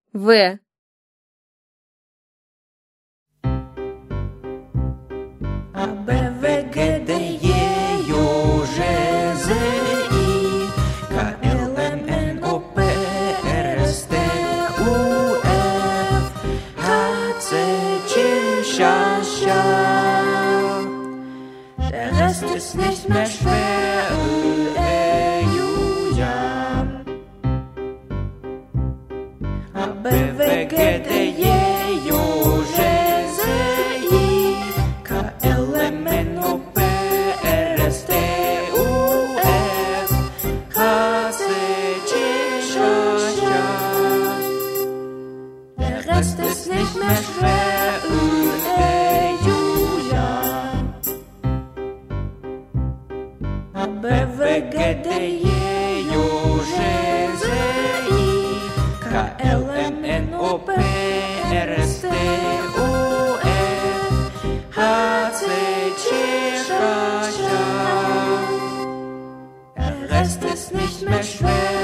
В. А, Б, В, Г, Д, Е, Ю, Ж, З, И, К, Л, М, Н, О, П, Р, С, Т, У, Ф, H, C, J, Sch, Sch. Der Rest ist nicht mehr schwer. Ö, Ä, Ju, Ja. A, B, W, G, D, J, J, Z, I, K, L, M, N, O, P, R, S, T, U, F, H, C, J, Sch, Sch. Der Rest ist nicht mehr schwer. Ö, Ä, Ju, Ja. A, B, W, G, D, J, J, Z, I, K, L, M, N, O, P, R, S, T, U, F, H, C, J, Sch, Sch. Der Rest ist nicht mehr schwer.